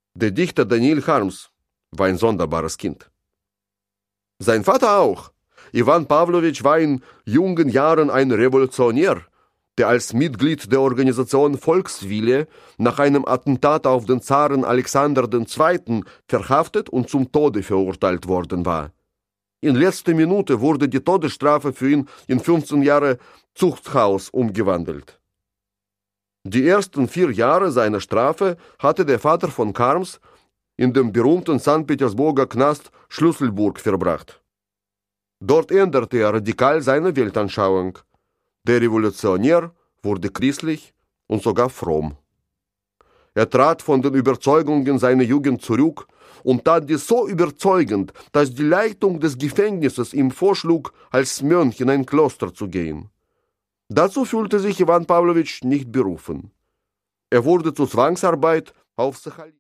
Der Dichter Daniel Harms war ein sonderbares Kind. Sein Vater auch. Iwan Pawlowitsch war in jungen Jahren ein Revolutionär, der als Mitglied der Organisation Volkswille nach einem Attentat auf den Zaren Alexander II. Verhaftet und zum Tode verurteilt worden war. In letzter Minute wurde die Todesstrafe für ihn in 15 Jahre Zuchthaus umgewandelt. Die ersten 4 Jahre seiner Strafe hatte der Vater von Harms in dem berühmten St. Petersburger Knast Schlüsselburg verbracht. Dort änderte er radikal seine Weltanschauung. Der Revolutionär wurde christlich und sogar fromm. Er trat von den Überzeugungen seiner Jugend zurück und tat dies so überzeugend, dass die Leitung des Gefängnisses ihm vorschlug, als Mönch in ein Kloster zu gehen. Dazu fühlte sich Iwan Pawlowitsch nicht berufen. Er wurde zur Zwangsarbeit auf Sachalin